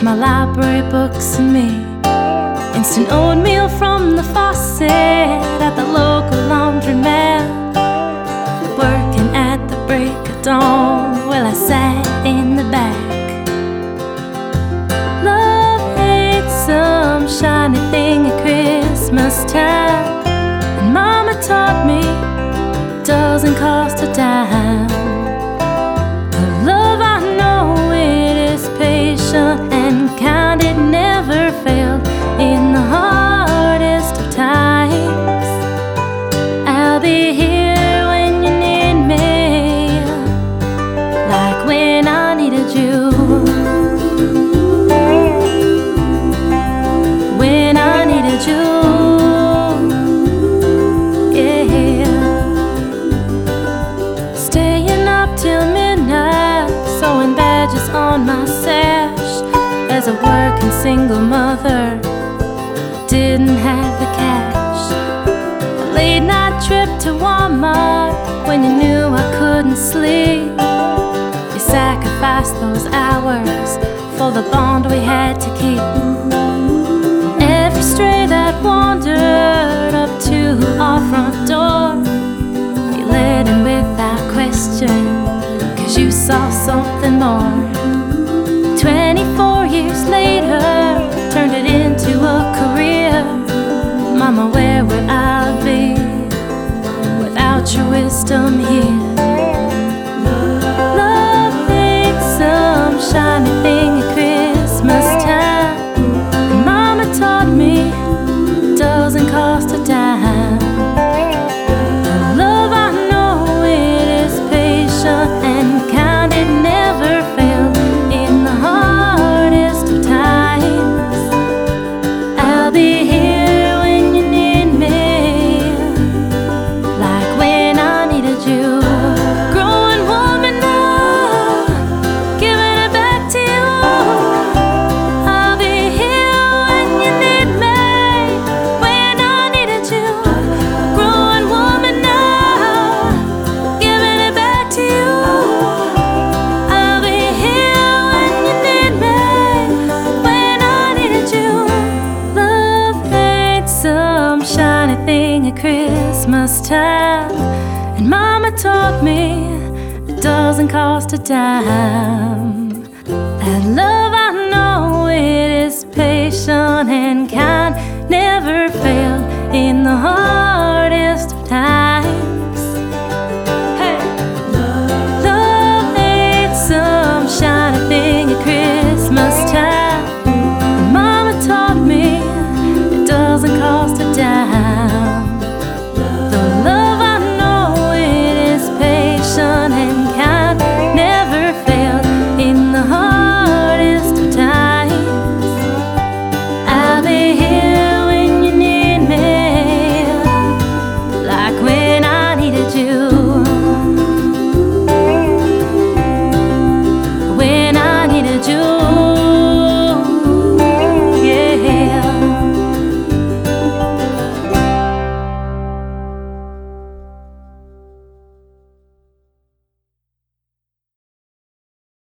my library books and me. Instant oatmeal from the faucet at the local laundromat. Working at the break of dawn while I sat in the back. Love ain't some shiny thing at Christmas time, and Mama taught me it doesn't cost a dime. The love I know, it is patient and kind. It never failed in the hardest of times. I'll be here when you need me, like when I needed you. When I needed you, yeah. Staying up till midnight, sewing badges on my sash. As a working single mother, didn't have the cash. A late night trip to Walmart when you knew I couldn't sleep. You sacrificed those hours for the bond we had to keep. Every stray that wandered up to our front door, you let in without question, 'cause you saw something more. 24 years later, turned it into a career. Mama, where would I be without your wisdom here? Love ain't some shiny thing at Christmas time, and Mama taught me it doesn't cost a dime. The love I know, it is patient and kind. It never failed in the hardest of times. I'll be here when you need me, like when I needed you. Growing woman now, giving it back to you. I'll be here when you need me, when I needed you. Growing woman now, giving it back to you. I'll be here when you need me, when I needed you. Love ain't some shiny thing at Christmas time, and Mama taught me it doesn't cost a dime. That love I know, it is patient and kind. Never failed in the hardest of times.